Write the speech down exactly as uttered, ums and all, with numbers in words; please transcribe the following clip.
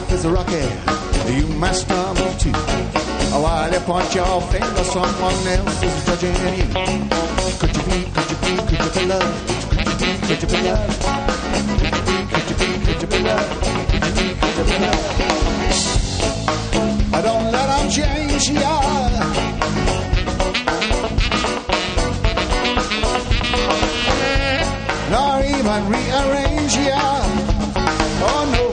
life is rocky, you must know me too. While you point your finger, someone else is judging you. Could you be, could you be, could you be loved? Could you be, could you be loved? Could you be, could you be loved? Could you be, could you be loved? I don't let them change ya. Nor even rearrange ya. Oh no.